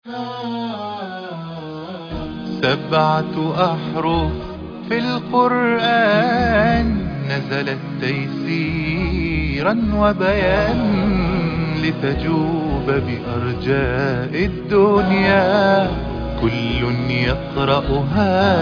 7 أحرف في القرآن نزلت تيسيرا وبيان لتجوب بأرجاء الدنيا، كل يقرأها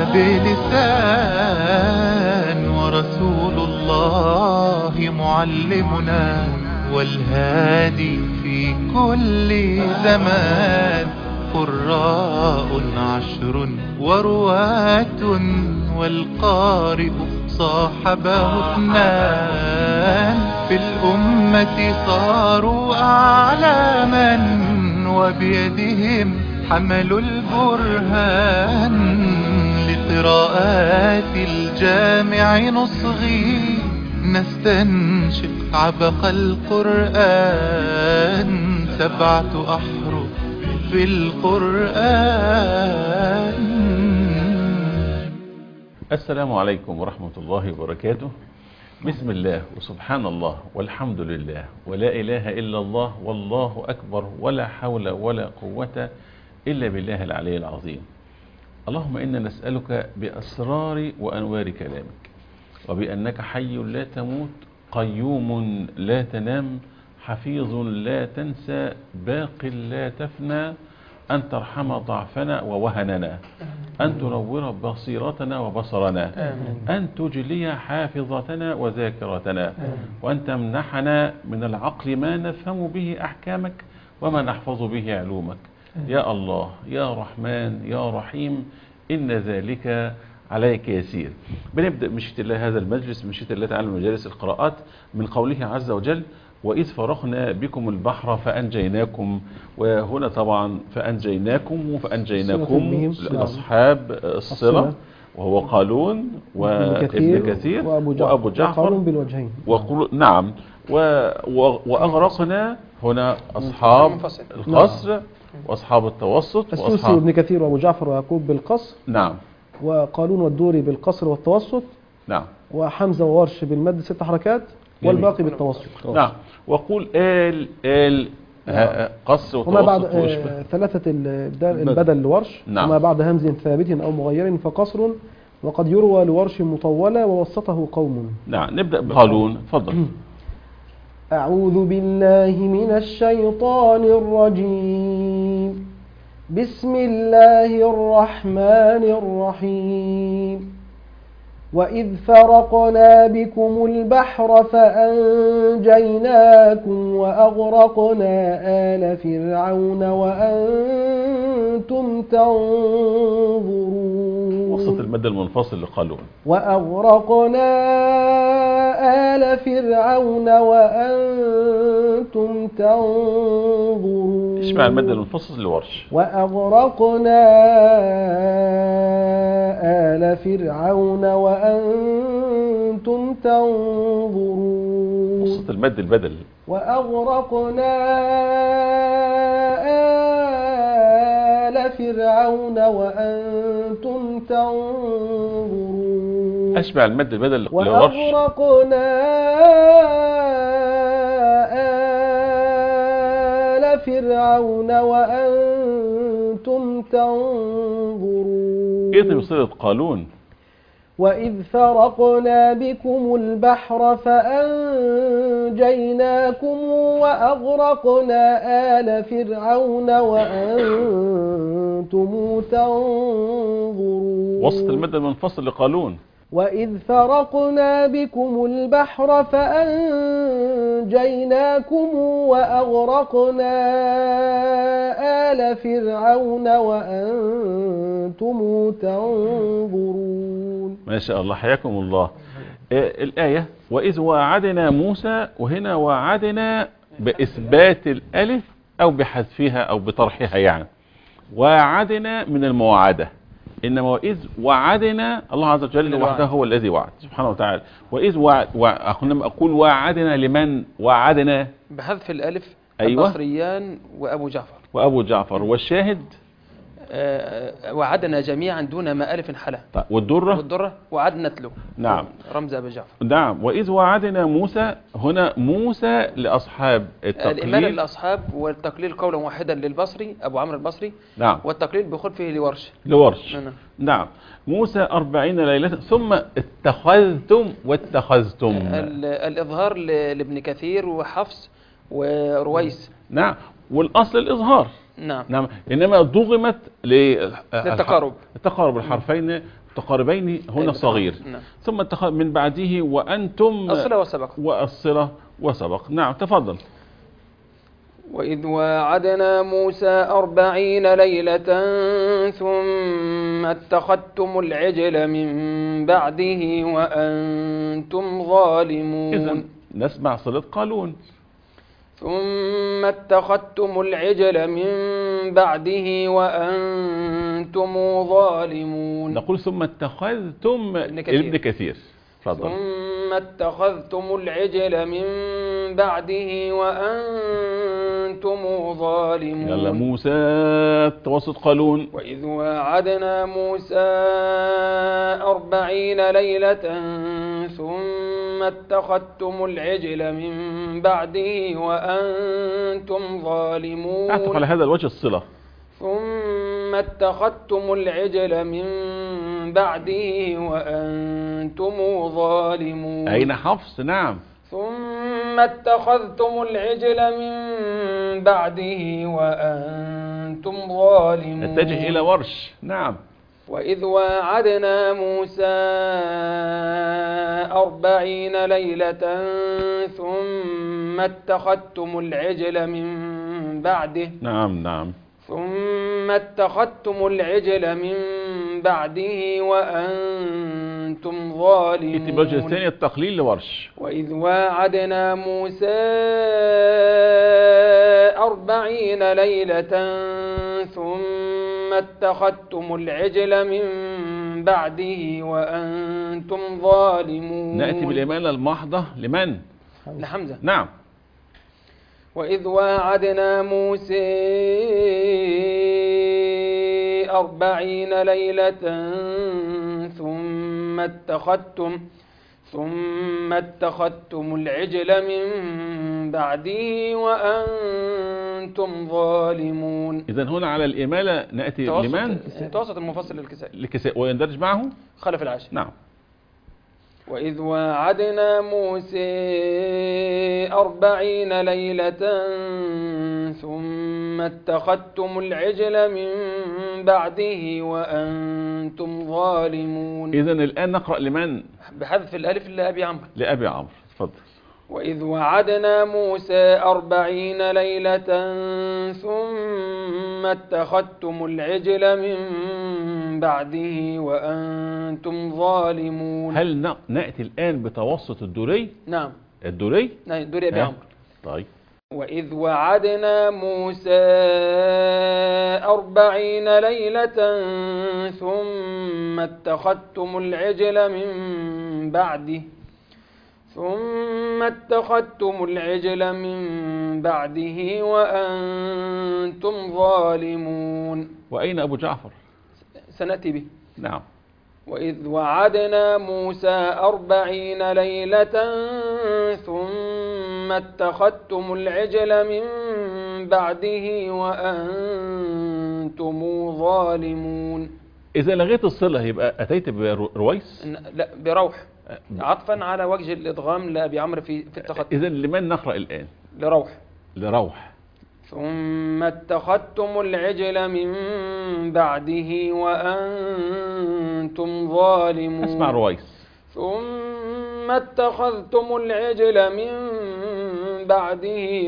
بلسان، ورسول الله معلمنا والهادي في كل زمان. قراء 10 ورواة والقارئ صاحبه 2، في الأمة صاروا أعلاما وبيدهم حملوا البرهان. لقراءات الجامع نصغي نستنشق عبق القرآن. 7 أحرف في القرآن. السلام عليكم ورحمة الله وبركاته. بسم الله وسبحان الله والحمد لله ولا إله إلا الله والله أكبر ولا حول ولا قوة إلا بالله العلي العظيم. اللهم إنا نسألك بأسرار وأنوار كلامك، وبأنك حي لا تموت، قيوم لا تنام، حفيظ لا تنسى، باق لا تفنى، أن ترحم ضعفنا ووهننا، أن تنور بصيرتنا وبصرنا، أن تجلي حافظتنا وذاكرتنا، وأن تمنحنا من العقل ما نفهم به أحكامك وما نحفظ به علومك. يا الله يا رحمن يا رحيم، إن ذلك عليك يسير. بنبدأ مشيئة الله هذا المجلس، مشيئة الله تعالى مجالس القراءات، من قوله عز وجل: وإذ فرقنا بكم البحر فأنجيناكم. وهنا طبعا فأنجيناكم لأصحاب الصلة، وهو قالون وابن كثير وأبو جعفر بالوجهين. نعم. وأغرقنا هنا أصحاب القصر وأصحاب التوسط، السوسي وابن كثير وأبو جعفر ويعقوب بالقصر، نعم، وقالون والدوري بالقصر والتوسط، نعم، وحمزة وورش بالمد 6 حركات، والباقي بالتوسط. نعم. وقول قصر وتوسط وما بعد واشبه 3 البدل لورش، نعم. وما بعد همز ثابت أو مغير فقصر، وقد يروى لورش مطولة ووسطه قوم. نعم. نبدأ بقالون، تفضل. أعوذ بالله من الشيطان الرجيم. بسم الله الرحمن الرحيم. وإذ فرقنا بكم البحر فأنجيناكم وأغرقنا آل فرعون وأنتم تنظرون. وسط المد المنفصل لقالون. وأغرقنا آل فرعون وأنتم تنظرون. اشمع المد المنفصل لورش. وأغرقنا آل فرعون وأنتم تنظرون. وسط المد البدل. وأغرقنا آل فرعون وأنتم تنظرون. أشبع المد البدل لورش. وأغرقنا آل فرعون وأنتم تنظرون. كيف بصيغة قالون؟ وإذ فرقنا بكم البحر فأنجيناكم وأغرقنا آل فرعون وأنتم تنظرون. وسط المد المنفصل لقالون. وإذ فرقنا بكم البحر فأنجيناكم وأغرقنا آل فرعون وأنتم تنظرون. ما شاء الله، حياكم الله. الآية: وإذ واعدنا موسى، وهنا واعدنا بإثبات الألف أو بحذفها أو بطرحها، يعني واعدنا من المواعدة. إنما وإذ وعدنا الله عز وجل وحده هو الذي وعد سبحانه وتعالى. وإذ أقول وعدنا لمن وعدنا بحذف الألف. أيوة. البصريان وأبو جعفر. وأبو جعفر. والشاهد وعدنا جميعا دون ما ألف حلا. طيب والدرة؟ والدرة وعدنا نتلو. نعم. رمز أبي جعفر. نعم. وإذ وعدنا موسى، هنا موسى لأصحاب التقليل. الإمالة للأصحاب، والتقليل قولا واحدا للبصري أبو عمرو البصري. نعم. والتقليل بخلفه لورش. نعم. نعم. موسى 40 ليلة ثم اتخذتم واتخذتم. الإظهار لابن كثير وحفص ورويس. نعم. والأصل الإظهار. نعم. إنما ضغمت للتقارب. التقارب الحرفين متقاربين هنا صغير. نعم. ثم من بعده وأنتم الصلة وسبق. والصلة وسبق. نعم تفضل. وإذ وعدنا موسى 40 ليلة ثم اتخذتم العجل من بعده وأنتم ظالمون. إذن نسمع صلة قالون. ثم اتخذتم العجل من بعده وأنتم ظالمون. نقول ثم اتخذتم ابن كثير. فضل. ثم اتخذتم العجل من بعده وأنتم ظالمون. يلا موسى توسط قالون. وإذ وعدنا موسى 40 ليلة ثم اتخذتم العجل من بعده وأنتم ظالمون. اعتق على هذا الوجه الصلة. ثم اتخذتم العجل من بعده وأنتم ظالمون. أين حفص؟ نعم. ثم اتخذتم العجل من بعده وأنتم ظالمون. نتجه إلى ورش. نعم. وإذ وعدنا موسى 40 ليلة ثم اتخذتم العجل من بعده. نعم. ثم اتخذتم العجل من بعده وأنتم ظالمون. الوجه الثاني التقليل لورش. وإذ وعدنا موسى 40 ليلة ثم اتخذتم العجل من بعده وأنتم ظالمون. نأتي بالإمالة المحضة لمن؟ لحمزة. نعم. وإذ وعدنا موسى 40 ليلة ثم اتخذتم العجل من بعده وأنتم ظالمون. إذن هنا على الإمالة نأتي لمن؟ توسط المفصل للكساء ويندرج معه خلف العاشر. نعم. وإذ وعدنا موسى 40 ليلة ثم اتخذتم العجل من بعده وأنتم ظالمون. إذن الآن نقرأ لمن؟ بحذف الألف لأبي عمرو. لأبي عمرو. تفضل. وإذ وعدنا موسى 40 ليلة ثم اتخذتم العجل من بعده وأنتم ظالمون. هل نأتي الآن بتوسط الدوري؟ نعم. الدوري؟ نعم الدوري أبي عمرو. طيب. وإذ وعدنا موسى 40 ليلة ثم اتخذتم العجل من بعده وأنتم ظالمون. وأين أبو جعفر؟ سنأتي به. نعم. وإذ وعدنا موسى 40 ليلة ثم اتخذتم العجل من بعده وأنتم ظالمون. إذا لغيت الصلة يبقى أتيت برويس؟ لا بروح، عطفا على وجه الإدغام لأبي عمرو في التخطيط. إذا لمن نقرأ الآن؟ لروح. ثم اتخذتم العجل من بعده وأنتم ظالمون. اسمع رويس. ثم اتخذتم العجل من بعده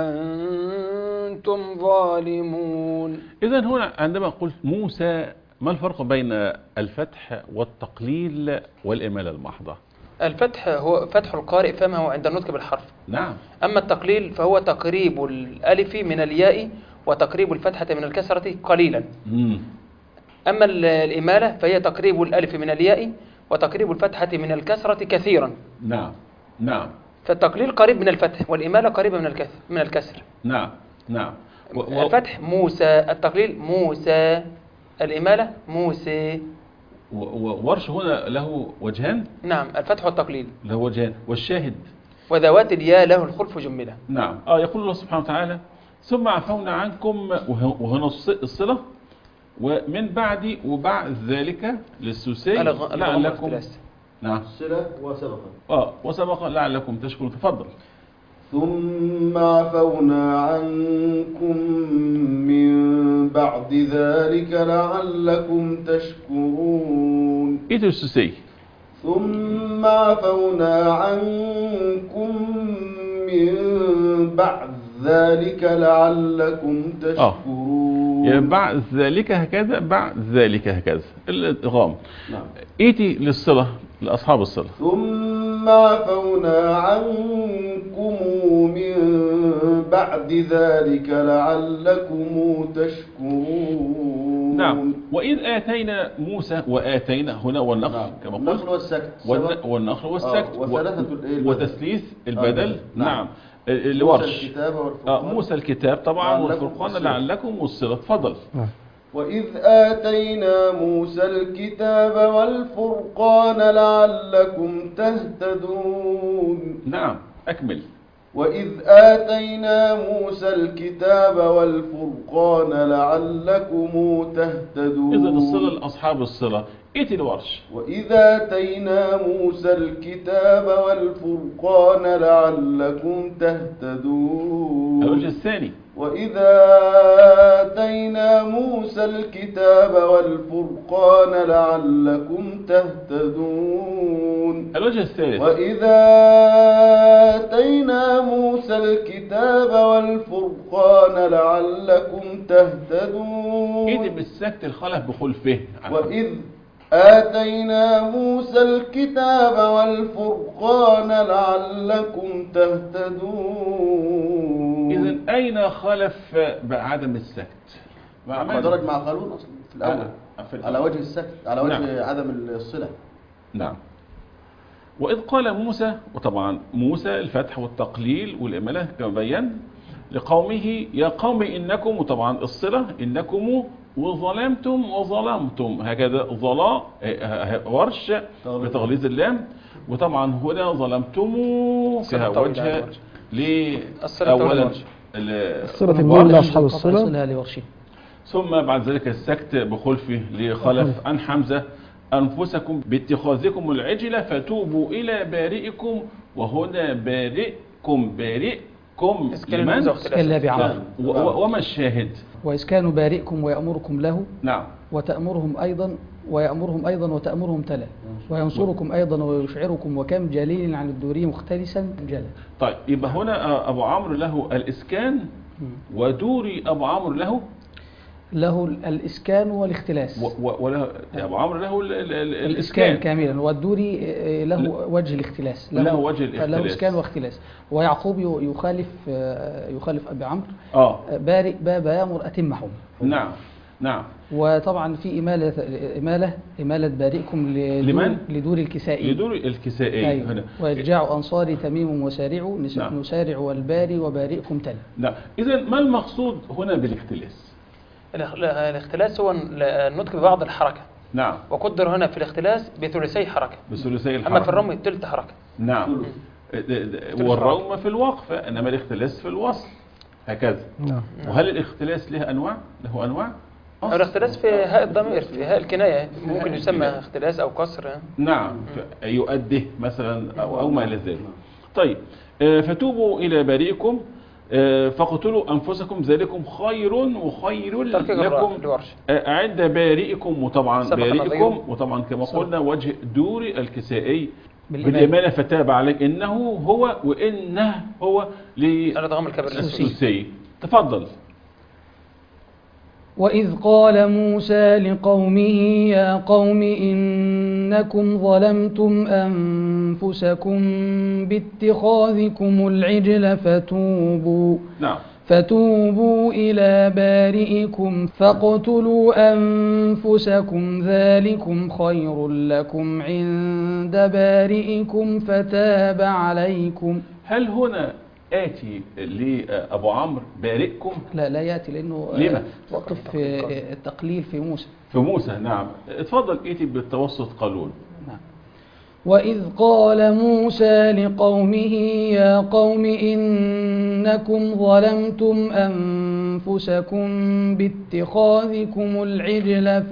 وأنتم ظالمون. إذا هنا عندما قلت موسى، ما الفرق بين الفتح والتقليل والإمالة المحضة؟ الفتح هو فتح القارئ فمه عند النطق بالحرف. نعم. أما التقليل فهو تقريب الألف من الياء وتقريب الفتحة من الكسرة قليلا. أما الإمالة فهي تقريب الألف من الياء وتقريب الفتحة من الكسرة كثيرا. نعم. فالتقليل قريب من الفتح والإمالة قريبة من الكسر. نعم. الفتح موسى، التقليل موسى. الإمالة موسى. وورش هنا له وجهان. نعم، الفتح والتقليل له وجهان. والشاهد وذوات الياء له الخلف جملة. نعم. يقول الله سبحانه وتعالى ثم عفونا عنكم، وهنا الصلة، ومن بعد وبعد ذلك للسوسي لعلكم. نعم. الصلة وسبقا. وسبقا لعلكم تشكرون. تفضل. ثم عفونا عنكم من بعد ذلك لعلكم تشكرون. ايه السوسي؟ ثم عفونا عنكم من بعد ذلك لعلكم تشكرون. يعني بعد ذلك هكذا، بعد ذلك هكذا الادغام. نعم. ايتي للصلة لأصحاب الصلة. ثم عفونا عنكم من بعد ذلك لعلكم تشكرون. نعم. وإذ آتينا موسى، وآتينا هنا والنخل. نعم. كما قلت النخل والسكت. والنخل والسكت. وتثليث البدل. نعم. لورش. موسى الكتاب طبعا والفرقان لعلكم والصلة. تفضل. وإذ آتينا موسى الكتاب والفرقان لعلكم تهتدون. نعم. أكمل. وإذ آتينا موسى الكتاب والفرقان لعلكم تهتدون. إذن الصلة لأصحاب الصلة. إيتي الورش. وإذ آتينا موسى الكتاب والفرقان لعلكم تهتدون. الوجه الثاني. وإذا آتينا موسى الكتاب والفرقان لعلكم تهتدون. الوجه الثالث. وإذا آتينا موسى الكتاب والفرقان لعلكم تهتدون. إذ بالسكت الخلف بخلفه. وإذ آتينا موسى الكتاب والفرقان لعلكم تهتدون. إذن أين خلف بعدم السكت؟ درج مع قانون أصلا في الأول. على وجه السكت، على وجه نعم. عدم الصلة. نعم. وإذ قال موسى، وطبعا موسى الفتح والتقليل والإمالة كما بيان، لقومه يا قوم إنكم، وطبعا الصلة إنكم وظلمتم هكذا ظلا ورش بتغليظ اللام. وطبعا هنا ظلمتم فيها وجه أولا الصلة المؤمن لأصحاب الصلة. ثم بعد ذلك السكت بخلفه لخلف عن حمزة أنفسكم باتخاذكم العجلة فتوبوا إلى بارئكم. وهنا بارئكم لمن؟ وما الشاهد؟ وإسكان بارئكم ويأمركم له. نعم. وتأمرهم أيضا وتأمرهم تلا وينصركم أيضا ويشعركم وكم جليل عن الدوري مختلسا جلا. طيب يبقى هنا أبو عمرو له الإسكان، ودوري أبو عمرو له الإسكان والاختلاس. وله أبو عمرو له الإسكان كاملا، والدوري له وجه الاختلاس. له وجه الاختلاس. له إسكان واختلاس. ويعقوب يخالف أبي عمرو. بارئ باب يأمر أتمهم. نعم. وطبعا في إمالة بارئكم لدور الكسائي. لدور الكسائي. أيوة. هنا. ويرجع أنصاري تميم وسارع نسارع والباري وبارئكم تلا. نعم. إذن ما المقصود هنا بالاختلاس؟ الاختلاس هو النطق ببعض الحركة. نعم. وقدر هنا في الاختلاس بثلثي حركة. الحركة. أما في الرمي تلت حركة. نعم. والروم في الوقف، إنما الاختلاس في الوصل هكذا. نعم. وهل الاختلاس له أنواع؟ الاختلاس في هاء الضمير، في هاء الكناية ممكن يسمى اختلاس أو كسر. نعم. يؤديه مثلا أو ما إلى ذلك. طيب فتوبوا إلى بارئكم فاقتلوا أنفسكم ذلكم خير لكم عند بارئكم. وطبعا بارئكم وطبعا كما قلنا وجه دور الكسائي بالإمانة فتاب عليك إنه هو وإنه هو للسوسي. تفضل. وإذ قال موسى لقومه يا قوم إنكم ظلمتم أنفسكم باتخاذكم العجل فتوبوا إلى بارئكم فاقتلوا أنفسكم ذلكم خير لكم عند بارئكم فتاب عليكم. هل هنا آتي لأبو عمرو بارئكم؟ لا يأتي لأنه لما؟ وقف في التقليل في موسى. في موسى، نعم. اتفضل ائتي بالتوسط قالون. نعم. وإذ قال موسى لقومه يا قوم إنكم ظلمتم أنفسكم باتخاذكم العجل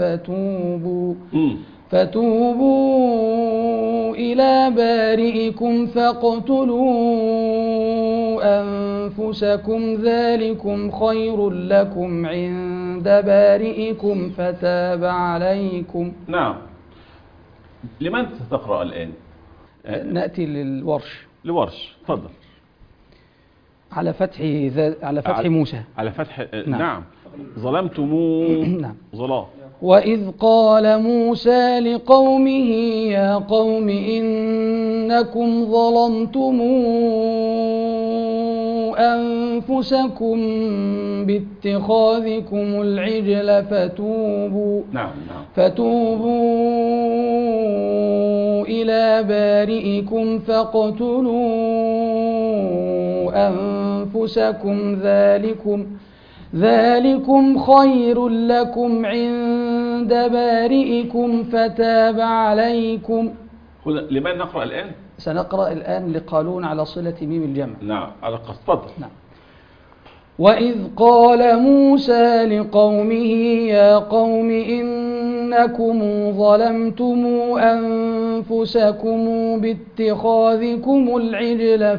فتوبوا إلى بارئكم فاقتلوا أنفسكم ذلكم خير لكم عند بارئكم فتاب عليكم. نعم. لمن ستقرأ الآن؟ نأتي للورش. لورش، تفضل. على فتح موسى. على فتح. نعم. نعم. ظلمتم. نعم. ظلام. وإذ قال موسى لقومه يا قوم إنكم ظلمتم أنفسكم باتخاذكم العجل فتوبوا إلى بارئكم فاقتلوا أنفسكم ذلكم خير لكم عند بارئكم فتاب عليكم. لمن نقرأ الآن؟ سنقرأ الآن لقالون على صلة ميم الجمع. نعم، على قصد. تفضل. نعم. وإذ قال موسى لقومه يا قوم إنكم ظلمتم أنفسكم باتخاذكم العجل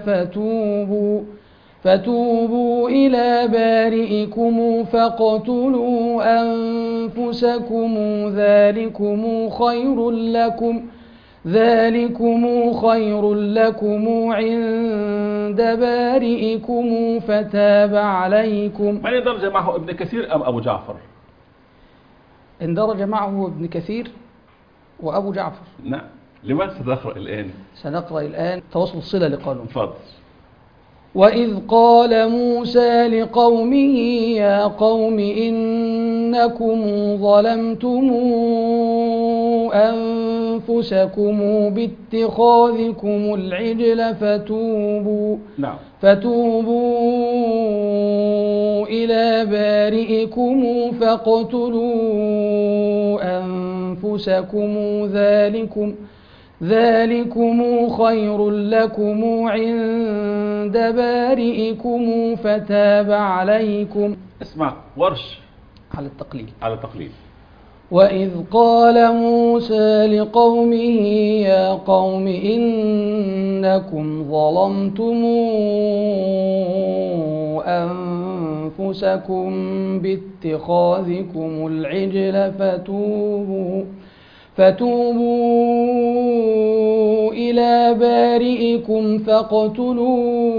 فتوبوا إلى بارئكم فاقتلوا أنفسكم ذلكم خير لكم عند بارئكم فتاب عليكم. من اندرج معه ابن كثير أم أبو جعفر؟ اندرج معه ابن كثير وأبو جعفر. نعم. لمن ستقرأ الآن؟ سنقرأ الآن توصل الصلة لقالون. تفضل. وإذ قال موسى لقومه يا قوم إنكم ظلمتم أنفسكم باتخاذكم العجل فتوبوا إلى بارئكم فاقتلوا أنفسكم ذلكم خير لكم عند بارئكم فتاب عليكم. اسمع ورش على التقليد. وإذ قال موسى لقومه يا قوم إنكم ظلمتم أنفسكم باتخاذكم العجل فتوبوا إلى بارئكم فاقتلوا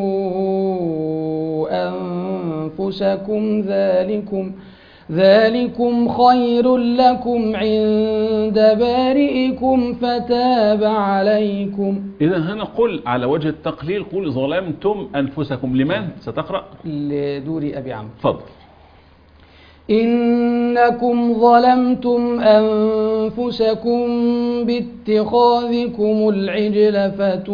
أنفسكم ذلكم خير لكم عند بارئكم فتاب عليكم. إذا هنا قل على وجه التقليل، قل ظلمتم أنفسكم. لمن ستقرأ؟ لدوري أبي عمرو. تفضل. إنكم ظلمتم أنفسكم باتخاذكم العجل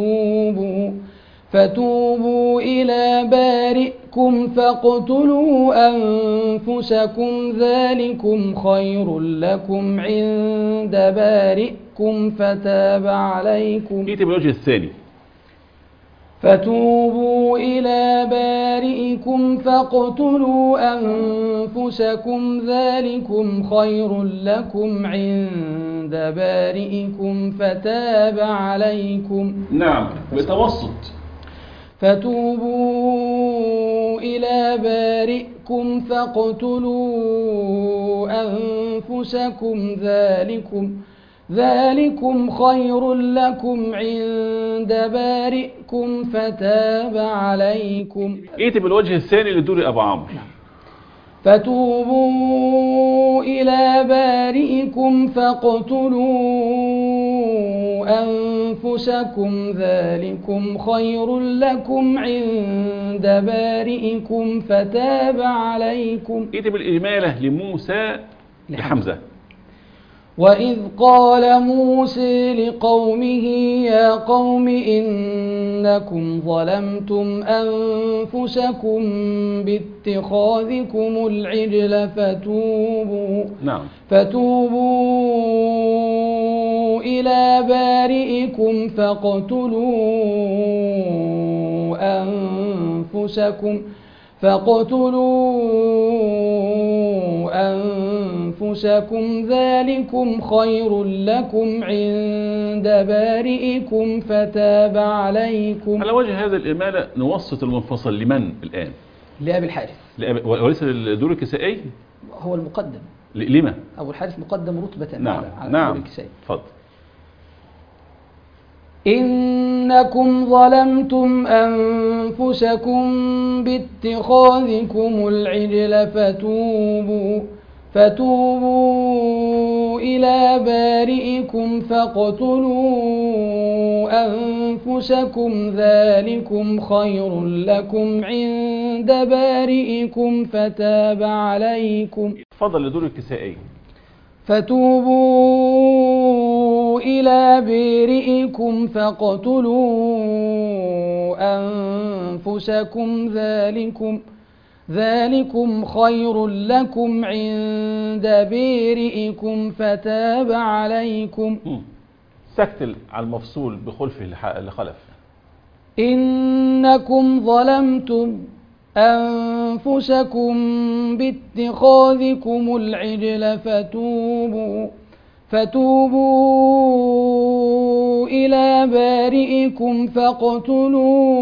فتوبوا إلى بارئكم فاقتلوا أنفسكم ذلكم خير لكم عند بارئكم فتاب عليكم. إيه بالوجه الثاني؟ فتوبوا إلى بارئكم فاقتلوا أنفسكم ذلكم خير لكم عند بارئكم فتاب عليكم. نعم، بتوسط. فتوبوا إلى بارئكم فاقتلوا أنفسكم ذلكم خير لكم عند بارئكم فتاب عليكم. ائت بالوجه الثاني لدور أبو عمرو. فتوبوا إلى بارئكم فاقتلوا أنفسكم ذلكم خير لكم عند بارئكم فتاب عليكم. ائت بالإجمالة لموسى لحمزة. وإذ قال موسى لقومه يا قوم إنكم ظلمتم أنفسكم باتخاذكم العجل فتوبوا إلى بارئكم فاقتلوا أنفسكم ذلكم خير لكم عند بارئكم فتاب عليكم. على وجه هذا الإمالة نوسط المنفصل لمن الآن؟ لأبي الحارث. وليس الدور الكسائي؟ هو المقدم. لما؟ أبو الحارث مقدم رتبة نعم. على نعم. الدور الكسائي. اتفضل. إنكم ظلمتم أنفسكم باتخاذكم العجل فتوبوا إلى بارئكم فاقتلوا أنفسكم ذلكم خير لكم عند بارئكم فتاب عليكم. تفضل لدور الكسائي. فتوبوا إلى بارئكم فاقتلوا أنفسكم ذلكم خير لكم عند بارئكم فتاب عليكم. سكت على المفصول بخلفه اللي خلف. إنكم ظلمتم أنفسكم باتخاذكم العجل فتوبوا إلى بارئكم فاقتلوا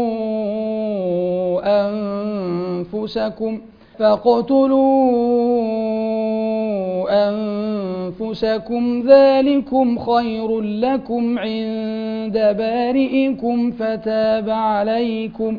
أنفسكم ذلكم خير لكم عند بارئكم فتاب عليكم.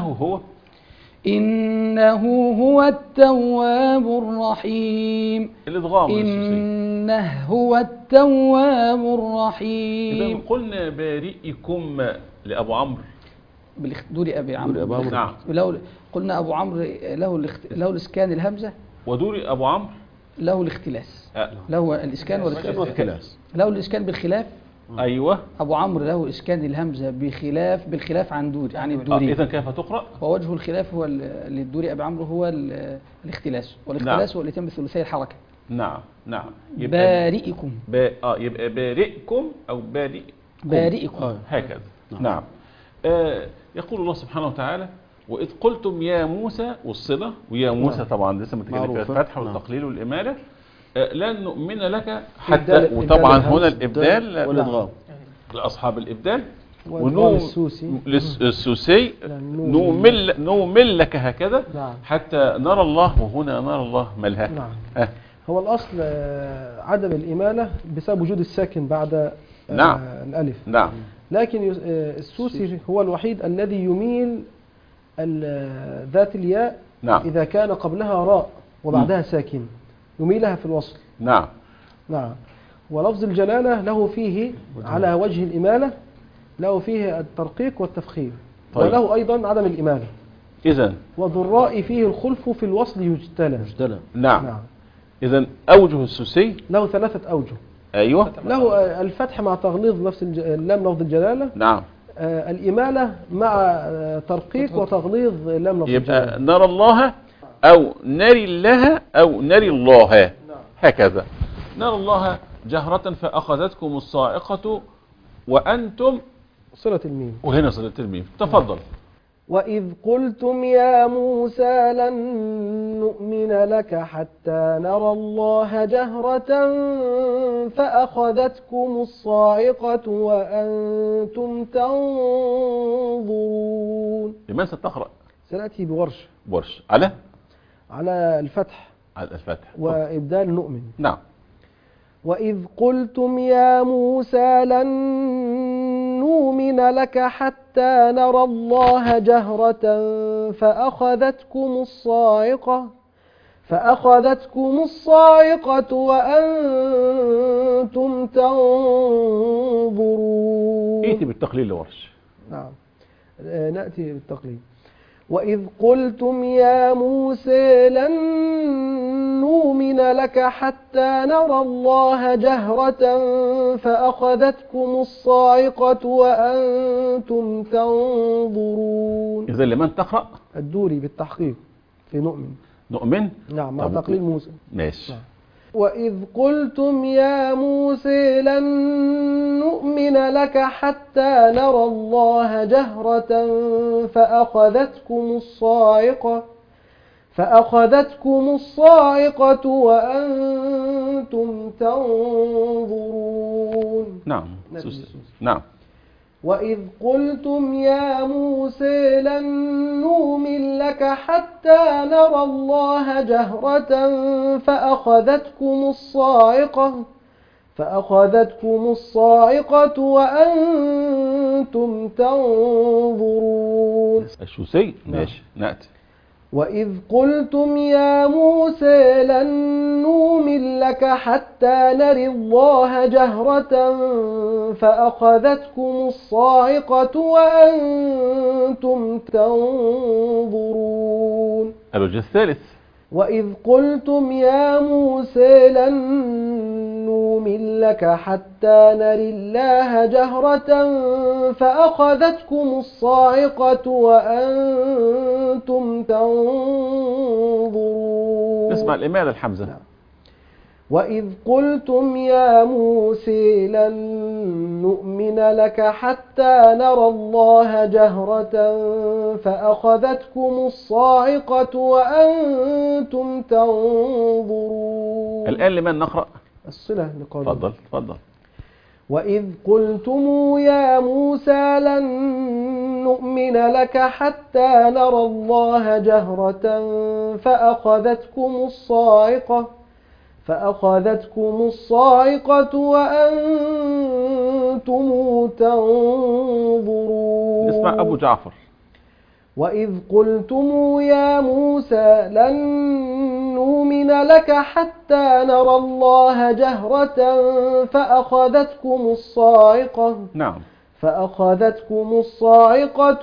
إنه هو التواب الرحيم. الإدغام إنه هو التواب الرحيم. إذا قلنا بارئكم لأبو عمرو دور أبي عمرو. نعم. قلنا أبو عمرو له الإسكان الهمزة، ودور أبو عمرو له الاختلاس. له الإسكان والاختلاس. له الإسكان بالخلاف. أيوة. أبو عمرو له إسكان الهمزة بالخلاف عن الدوري. إذا كيف تقرأ؟ ووجه الخلاف هو للدوري أبي عمرو هو الاختلاس، والاختلاس هو الاتيان بثلثي الحركة. نعم. بارئكم. يبقى بارئكم أو بارئكم هكذا. نعم. يقول الله سبحانه وتعالى وإذ قلتم يا موسى والصلة، ويا موسى طبعا لسه متكلم فيها الفتح والتقليل والإمالة. لن نؤمن لك حتى، وطبعا هنا الإبدال والإدغام لأصحاب الإبدال، السوسي نؤمن لك هكذا حتى نرى الله، وهنا نرى الله ملها. نعم. هو الأصل عدم الإمالة بسبب وجود الساكن بعد الألف. نعم. لكن السوسي هو الوحيد الذي يميل ذات الياء إذا كان قبلها راء وبعدها ساكن يميلها في الوصل. نعم. ولفظ الجلالة له فيه على وجه الإمالة، له فيه الترقيق والتفخيم. طيب. وله أيضا عدم الإمالة. إذن وذراء فيه الخلف في الوصل يجتلى. نعم. إذن أوجه السوسي له 3 أوجه. أيوة. له الفتح مع تغليظ نفس اللام لفظ الجلالة. نعم. الإمالة مع ترقيق وتغليظ اللام لفظ الجلالة. يبقى نرى الله أو نري الله أو نري الله. هكذا. نرى الله جهرة فأخذتكم الصاعقة وأنتم صلة الميم، وهنا صلة الميم. تفضل. وإذ قلتم يا موسى لن نؤمن لك حتى نرى الله جهرة فأخذتكم الصاعقة وأنتم تنظرون. لمن ستقرأ؟ سنأتي بورش على الفتح وإبدال نؤمن. نعم. وإذ قلتم يا موسى لن نؤمن لك حتى نرى الله جهرة فأخذتكم الصاعقة وأنتم تنظرون. ائتي بالتقليل لورش. نعم. نأتي بالتقليل. وإذ قلتم يا موسى لن نؤمن لك حتى نرى الله جهرة فأخذتكم الصاعقة وأنتم تنظرون. إذا لمن تقرأ؟ الدوري بالتحقيق في نؤمن. نؤمن؟ نعم، مع تقليل موسى. ماشي. نعم. وإذ قلتم يا موسى لن نؤمن لك حتى نرى الله جهرة فأخذتكم الصاعقة وأنتم تنظرون. نعم. نعم. وإذ قلتم يا موسى لن نؤمن لك حتى نرى الله جهرة فأخذتكم الصاعقة وأنتم تنظرون. الشوسي. ماشي. نأتي. وإذ قلتم يا موسى لن نؤمن لك حتى نرى الله جهرة فأخذتكم الصاعقة وأنتم تنظرون. الوجه الثالث. وإذ قلتم يا موسى لن نؤمن لك حتى نرى الله جهرة فأخذتكم الصاعقة وأنتم تنظرون. نسمع الإمالة الحمزة. نعم. وإذ قلتم يا موسى لن نؤمن لك حتى نرى الله جهرة فأخذتكم الصاعقة وأنتم تنظرون. الآن لمن نقرأ؟ الصلة لقوله. تفضل. وإذ قلتم يا موسى لن نؤمن لك حتى نرى الله جهرة فأخذتكم الصاعقة وأنتم تنظرون. نسمع أبو جعفر. وإذ قلتم يا موسى لن نؤمن لك حتى نرى الله جهرة فأخذتكم الصاعقة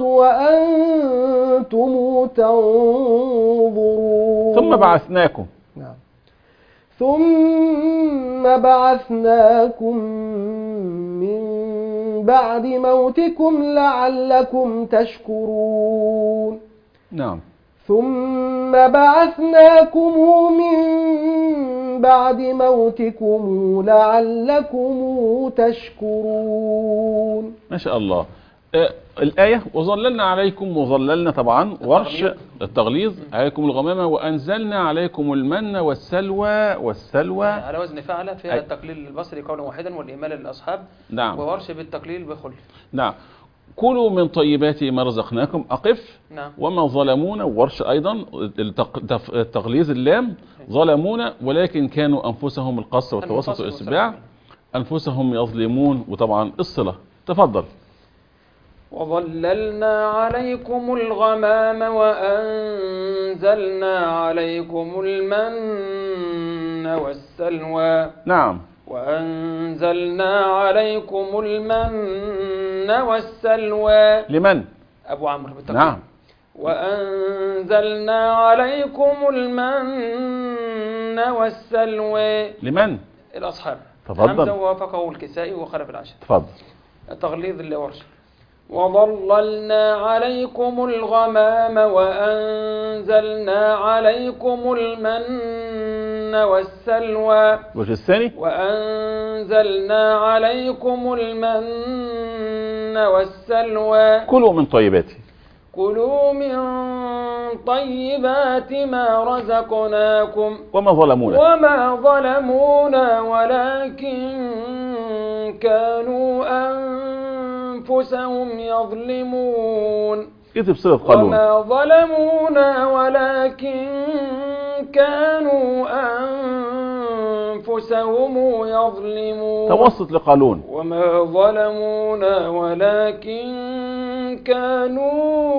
وأنتم تنظرون. ثم بعثناكم. نعم. ثم بعثناكم من بعد موتكم لعلكم تشكرون. نعم. ثم بعثناكم من بعد موتكم لعلكم تشكرون. ما شاء الله. الآية وظللنا عليكم، وظللنا طبعا ورش التغليظ عليكم الغمامة وأنزلنا عليكم المن والسلوى على وزن فعل فيها التقليل البصري قولا واحدا والإمالة للأصحاب. نعم. وورش بالتقليل بخلف. نعم. كلوا من طيبات ما رزقناكم أقف. نعم. وما ظلمونا، ورش أيضا التغليظ اللام ظلمونا ولكن كانوا أنفسهم القص والتوسط والإسباع أنفسهم يظلمون. وطبعا الصلة. تفضل. وظللنا عليكم الغمام وأنزلنا عليكم المن والسلوى. نعم. وأنزلنا عليكم المن والسلوى. لمن؟ أبو عمرو بالتقليد. نعم. وأنزلنا عليكم المن والسلوى. لمن؟ الأصحاب. تفضل. حمزة ووافقه الكسائي وخلف العشر. تفضل. التغليظ اللي ورش. وظللنا عليكم الغمام وأنزلنا عليكم المن والسلوى. الوجه الثاني. وأنزلنا عليكم المن والسلوى. كلوا من طيباته. كلوا من طيبات ما رزقناكم. وما ظلمونا ولكن كانوا أنفسهم يظلمون. كتب صلة قالون. وما ظلمونا ولكن كانوا أنفسهم يظلمون. توسط لقالون. وما ظلمونا ولكن كانوا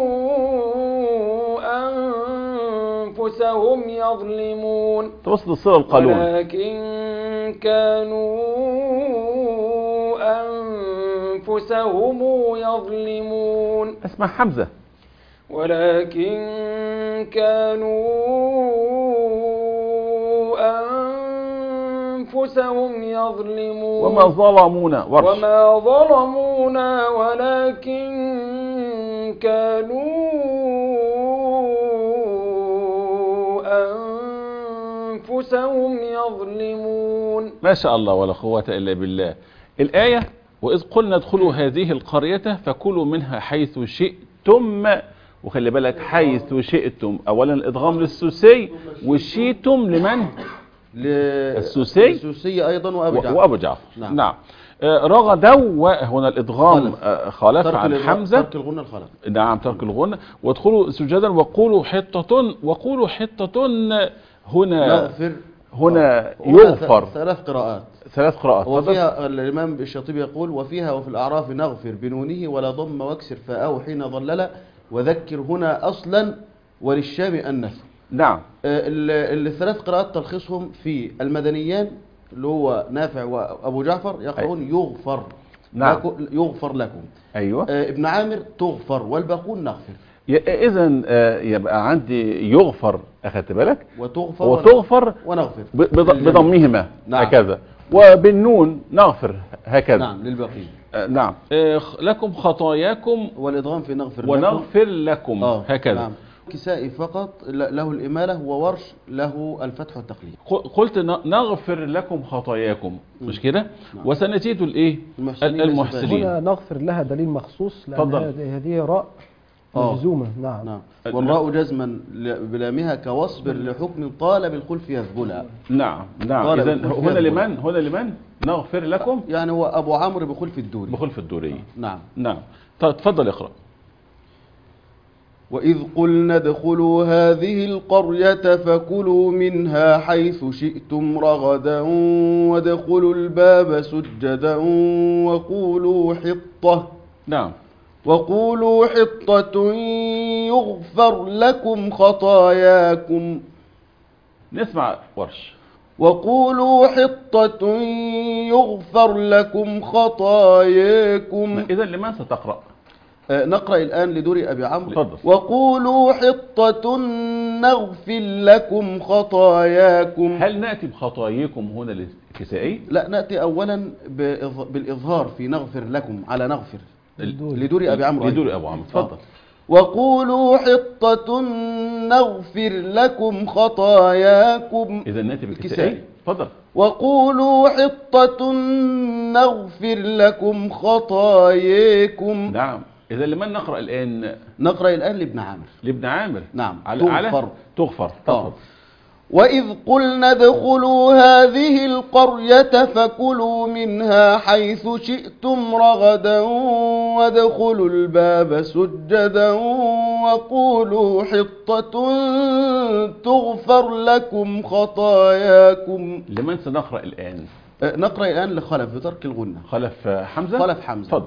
أنفسهم يظلمون. توسط الصلة القالون. ولكن كانوا أنفسهم يظلمون. اسمع حمزة. ولكن كانوا أنفسهم يظلمون. وما ظلمونا وما ظلمونا ولكن كانوا أنفسهم يظلمون. ما شاء الله ولا قوة إلا بالله. الآية وإذ قلنا ادخلوا هذه القرية فكلوا منها حيث شئتم، وخلي بالك حيث شئتم أولا الإدغام للسوسي، وشئتم لمن؟ السوسي أيضا وأبو جعفر. نعم. رغدوا، وهنا الإدغام خالف عن حمزة، ترك الغنة الخلف. نعم ترك الغنة. وادخلوا سجدا وقولوا حطة، وقولوا حطة هنا نغفر، هنا يغفر. ثلاث قراءات. وفيها الإمام الشاطبي يقول وفيها وفي الأعراف نغفر بنونه ولا ضم واكسر فاءه حين ظلل وذكر هنا أصلا وللشام أنث. نعم. الثلاث قراءات تلخيصهم في المدنيان اللي هو نافع وأبو جعفر يقولون يغفر. نعم. يغفر لكم. أيوة. ابن عامر تغفر والباقون نغفر. إذا يبقى عندي يغفر، أخذت بالك؟ وتغفر ونغفر بضمهما. نعم. هكذا. وبالنون نغفر هكذا. نعم للباقين. نعم. لكم خطاياكم والإدغام في نغفر ونغفر لكم هكذا. نعم. كسائي فقط له الإمالة، وورش له الفتح والتقليد. قلت نغفر لكم خطاياكم، مش كده؟ وسنزيد الايه؟ المحسنين. هنا نغفر لها دليل مخصوص لأن هذه راء مجزومة. نعم. والراء جزما بلامها كواصبر لحكم طال بالخلف يذبلها. نعم. إذن هنا لمن نغفر لكم؟ يعني هو أبو عمرو بخلف الدوري. بخلف الدوري. نعم. تفضل اقرأ. وإذ قلنا ادخلوا هذه القرية فكلوا منها حيث شئتم رغدا وادخلوا الباب سجدا وقولوا حطة. نعم. وقولوا حطة يغفر لكم خطاياكم. نسمع ورش. وقولوا حطة يغفر لكم خطاياكم. إذا لمن ستقرأ؟ نقرأ الآن لدوري أبي عمرو. تفضل. وقولوا حطة نغفر لكم خطاياكم. هل نأتي بخطاياكم هنا للكسائي؟ لا، نأتي أولا بالإظهار في نغفر لكم على نغفر لدوري أبي عمرو. لدوري أبو عمرو. تفضل. وقولوا حطة نغفر لكم خطاياكم. إذا نأتي بالكسائي. تفضل. وقولوا حطة نغفر لكم خطاياكم. نعم. إذا لمن نقرأ الآن؟ نقرأ الآن لابن عامر. لابن عامر. نعم. تغفر. تفضل. وإذ قلنا ادخلوا هذه القرية فكلوا منها حيث شئتم رغدا وادخلوا الباب سجدا وقولوا حطة تغفر لكم خطاياكم. لمن سنقرأ الآن؟ نقرأ الآن لخلف بترك الغنة. خلف حمزة. تفضل.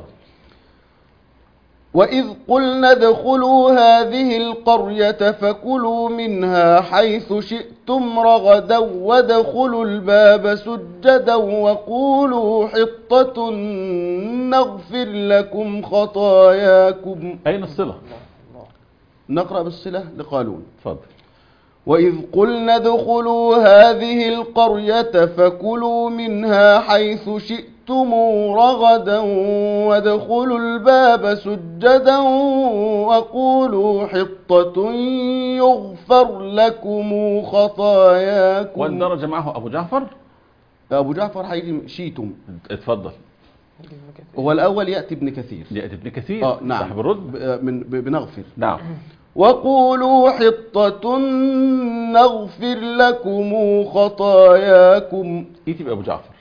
وإذ قلنا ادخلوا هذه القرية فكلوا منها حيث شئتم رغدا وادخلوا الباب سجدا وقولوا حطة نغفر لكم خطاياكم. أين الصلة؟ نقرأ بالصلة لقالون. تفضل. وإذ قلنا ادخلوا هذه القرية فكلوا منها حيث شئتم رغدا وادخلوا الباب سجدا وقولوا حطة يغفر لكم خطاياكم. والدرجة معه أبو جعفر؟ أبو جعفر هيجي شئتم. اتفضل. هو الأول يأتي ابن كثير. نعم. صاحب الرد بنغفر. نعم. وقولوا حطة نغفر لكم خطاياكم. يأتي بأبو جعفر.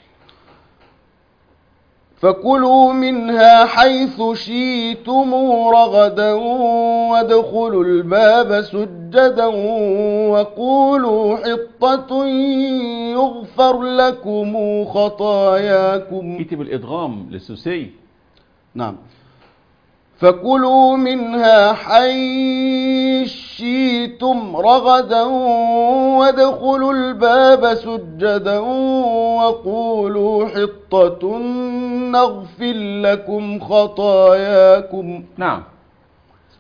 فكلوا منها حيث شئتم رغدا وادخلوا الباب سجدا وقولوا حطة يغفر لكم خطاياكم. يأتي بالإدغام للسوسي. نعم. فكلوا منها حيث شئتم رغدا وادخلوا الباب سجدا وقولوا حطة نغفر لكم خطاياكم. نعم.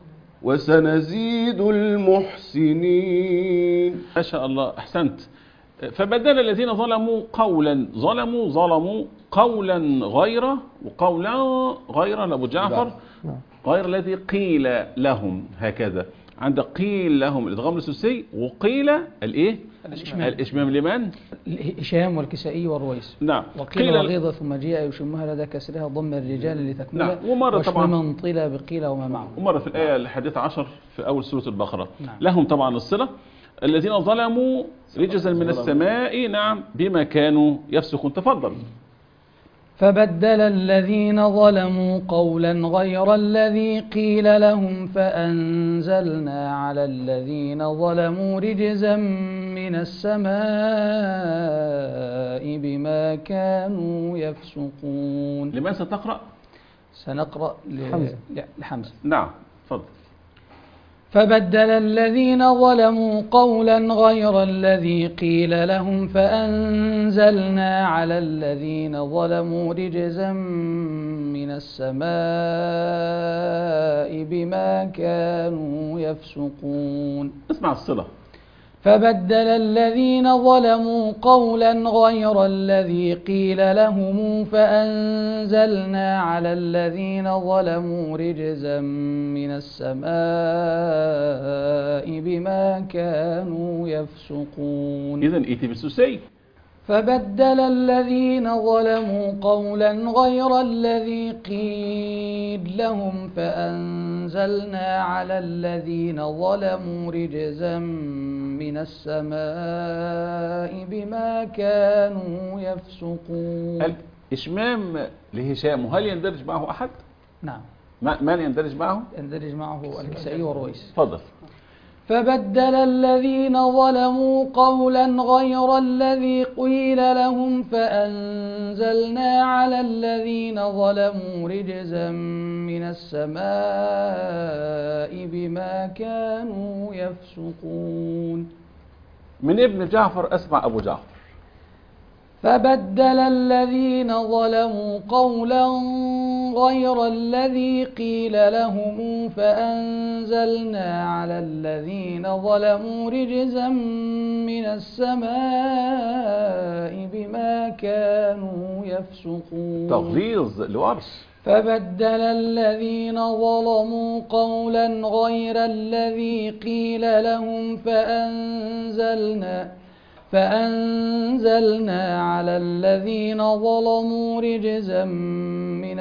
وسنزيد المحسنين. ما شاء الله، أحسنت. فبدل الذين ظلموا قولا، ظلموا قولا غيره، وقولا غير لأبو جعفر غير الذي قيل لهم. هكذا عندك قيل لهم الإدغام السدسي، وقيل الإيه؟ الإشمام لمن؟ هشام والكسائي والرويس. نعم. وقيل وغيظ ثم جاء يشمها لدى كسرها ضم الرجال لتكمله. نعم. ومرة طبعا من طيل بقيل وما معه. ومرة في الآية 11 في أول سورة البقرة. نعم. لهم طبعا الصلة. الذين ظلموا رجزا من السماء، نعم، بما كانوا يفسقون. تفضل. فبدل الذين ظلموا قولا غير الذي قيل لهم فأنزلنا على الذين ظلموا رجزا من السماء بما كانوا يفسقون. لمن ستقرأ؟ سنقرأ لحمزة. نعم، تفضل. فبدل الذين ظلموا قولا غير الذي قيل لهم فأنزلنا على الذين ظلموا رجزا من السماء بما كانوا يفسقون. اسمع الصلة. فبدل الذين ظلموا قولا غير الذي قيل لهم فأنزلنا على الذين ظلموا رجزا من السماء بما كانوا يفسقون. إذن إيتي بالسوسي. فبدل الذين ظلموا قولا غير الذي قيل لهم فأنزلنا على الذين ظلموا رجزا من السماء بما كانوا يفسقون. الإشمام لهشام هل يندرج معه أحد؟ نعم. من يندرج معه؟ يندرج معه الكسائي والرويس. تفضل. فبدل الذين ظلموا قولا غير الذي قيل لهم فأنزلنا على الذين ظلموا رجزا من السماء بما كانوا يفسقون. من ابن جعفر أسمع أبو جعفر. فبدل الذين ظلموا قولا غير الذي قيل لهم فأنزلنا على الذين ظلموا رجزا من السماء بما كانوا يفسقون. تغليظ لورش. فبدل الذين ظلموا قولا غير الذي قيل لهم فأنزلنا على الذين ظلموا رجزا من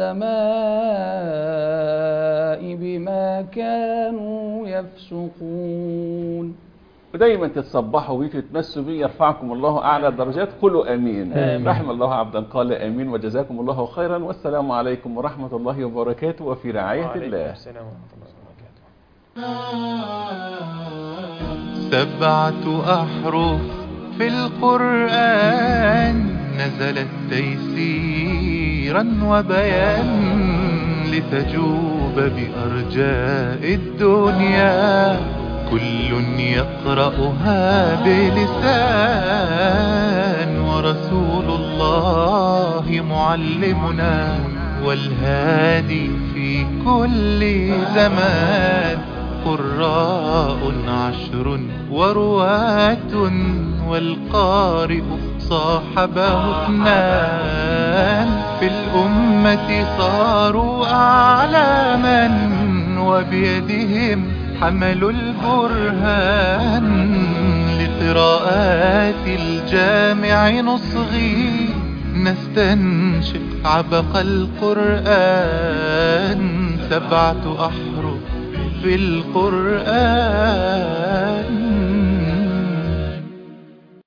السماء بما كانوا يفسقون. ودايما تتصبحوا بيه تتمسوا بيه يرفعكم الله أعلى الدرجات. قولوا آمين. رحم الله عبدا قال آمين، وجزاكم الله خيرا، والسلام عليكم ورحمة الله وبركاته، وفي رعاية الله. السلام ورحمة الله وبركاته. 7 أحرف في القرآن نزلت تيسيرا وبيان لتجوب بأرجاء الدنيا، كل يقرأها بلسان، ورسول الله معلمنا والهادي في كل زمان. قراء 10 ورواة والقارئ صاحبه 2، في الأمة صاروا أعلاما وبيدهم حملوا البرهان. لقراءات الجامع نصغي نستنشق عبق القرآن، 7 أحرف في القرآن.